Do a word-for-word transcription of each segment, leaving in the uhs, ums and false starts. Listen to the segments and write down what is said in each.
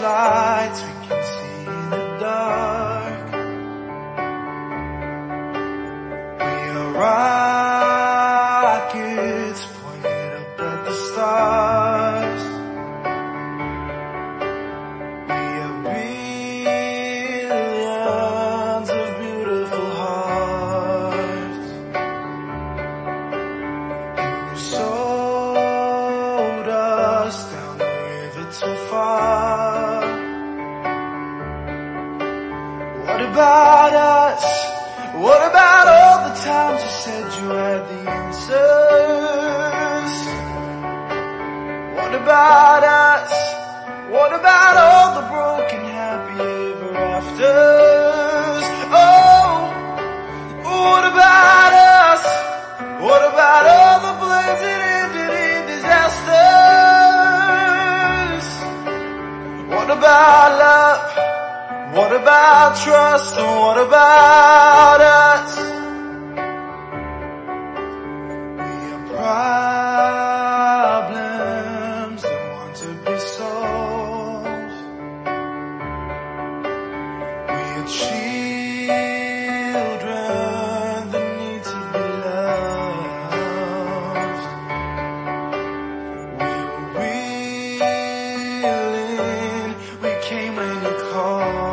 lights we can see in the dark. We are rockets pointed up at the stars. We are billions of beautiful hearts. And you sold us down the river too far. What about us? What about all the times you said you had the answers? What about us? What about all the broken happy ever afters? Oh, what about us? What about all the plans that ended in disasters? What about love? What about trust? And what about us? We are problems that want to be solved. We are children that need to be loved. We were willing, we came when you called.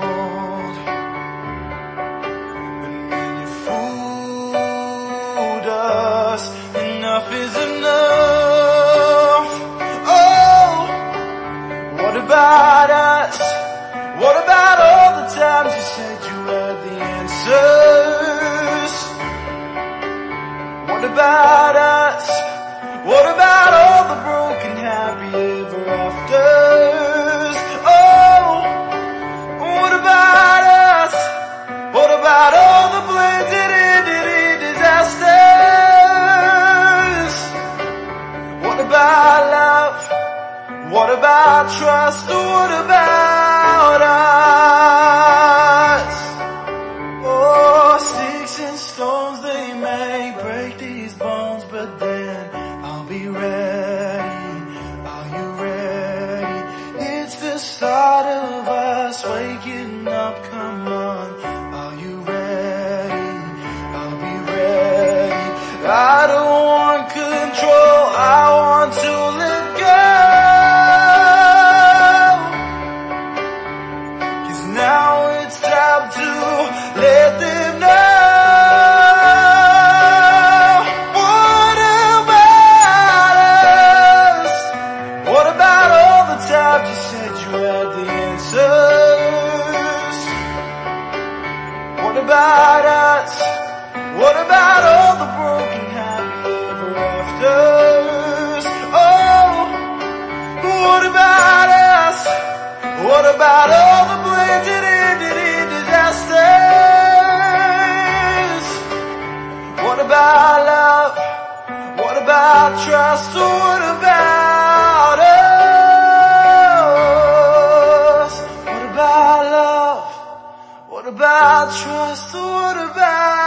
Enough is enough. Oh, what about us? What about all the times you said you had the answers? What about us? What about all the broken happy ever afters? Oh, what about us? What about all the plans that ended in disaster? What about love? What about trust? What about us? Oh, sticks and stones, they may break these bones, but then I'll be ready. Are you ready? It's the start of us waking up, come on. Are you ready? I'll be ready. I don't want control, I want to let go. Cause now it's time to let them know. What about us? What about all the times you said you had the answers? What about us? What about all the broken happy ever afters? Oh, what about us? What about all the plans that ended in disasters? What about love? What about trust? What about us? What about love? What about trust? What about